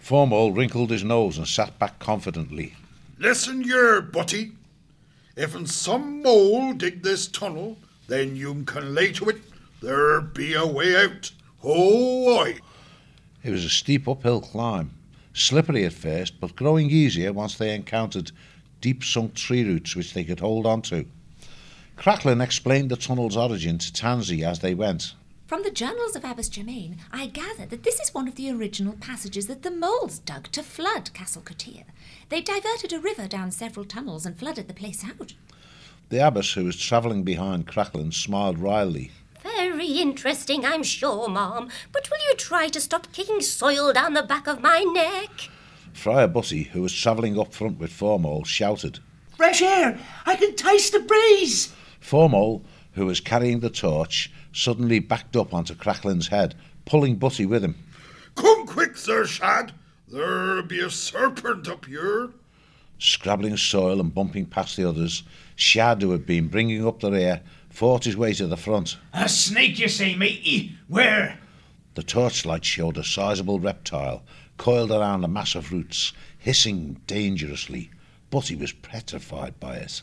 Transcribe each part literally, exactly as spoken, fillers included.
Foremoul wrinkled his nose and sat back confidently. Listen here, Butty. If in some mole dig this tunnel, then you can lay to it, there be a way out. Ho, oi! It was a steep uphill climb, slippery at first, but growing easier once they encountered deep-sunk tree roots which they could hold on to. Cracklin explained the tunnel's origin to Tansy as they went. From the journals of Abbas Germain, I gather that this is one of the original passages that the moles dug to flood Castle Cotir. They diverted a river down several tunnels and flooded the place out. The abbess, who was travelling behind Cracklin, smiled wryly. Very interesting, I'm sure, Ma'am. But will you try to stop kicking soil down the back of my neck? Friar Butty, who was travelling up front with Foremoul, shouted. Fresh air! I can taste the breeze! Foremoul, who was carrying the torch, suddenly backed up onto Cracklin's head, pulling Butty with him. Come quick, Sir Shad. There be a serpent up here. Scrabbling soil and bumping past the others, Shad, who had been bringing up the rear, fought his way to the front. A snake, you say, matey? Where? The torchlight showed a sizable reptile, coiled around a mass of roots, hissing dangerously. Butty was petrified by it.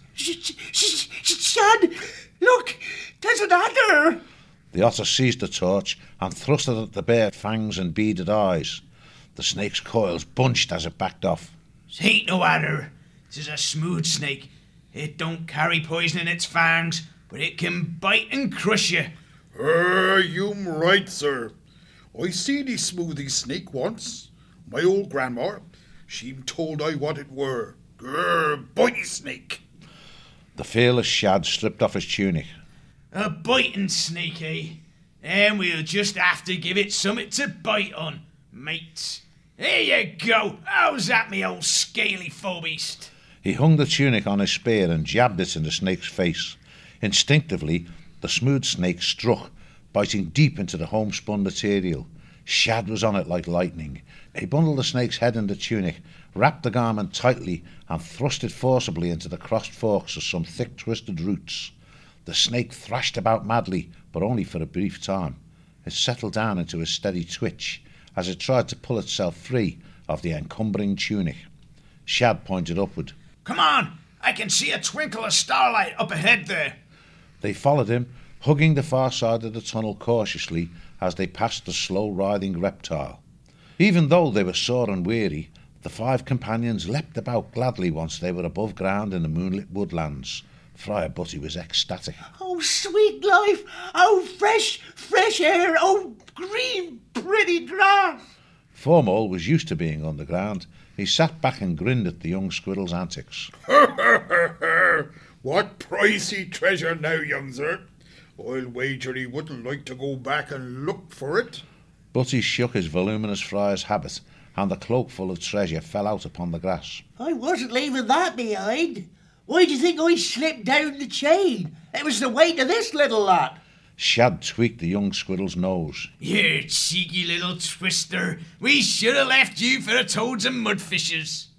Shad, look, there's an adder! The otter seized the torch and thrust it at the bare fangs and beaded eyes. The snake's coils bunched as it backed off. This ain't no adder. This is a smooth snake. It don't carry poison in its fangs, but it can bite and crush you. Er, uh, you'm right, sir. I seen the smoothie snake once. My old grandma, she told I what it were. Grr, bitey snake. The fearless Shad stripped off his tunic. A biting snake, eh? And we'll just have to give it something to bite on, mates. Here you go. How's that, me old scaly phobist? He hung the tunic on his spear and jabbed it in the snake's face. Instinctively, the smooth snake struck, biting deep into the homespun material. Shad was on it like lightning. He bundled the snake's head in the tunic, wrapped the garment tightly, and thrust it forcibly into the crossed forks of some thick twisted roots. The snake thrashed about madly, but only for a brief time. It settled down into a steady twitch as it tried to pull itself free of the encumbering tunic. Shad pointed upward. Come on! I can see a twinkle of starlight up ahead there. They followed him, hugging the far side of the tunnel cautiously as they passed the slow-writhing reptile. Even though they were sore and weary, the five companions leapt about gladly once they were above ground in the moonlit woodlands. Friar Butty was ecstatic. Oh, sweet life! Oh, fresh, fresh air! Oh, green, pretty grass! Foremoul was used to being underground. He sat back and grinned at the young squirrel's antics. What pricey treasure now, young sir? I'll wager he wouldn't like to go back and look for it. Butty shook his voluminous friar's habit, and the cloak full of treasure fell out upon the grass. I wasn't leaving that behind. Why do you think I slipped down the chain? It was the weight of this little lot. Shad tweaked the young squirrel's nose. You cheeky little twister. We should have left you for the toads and mudfishes.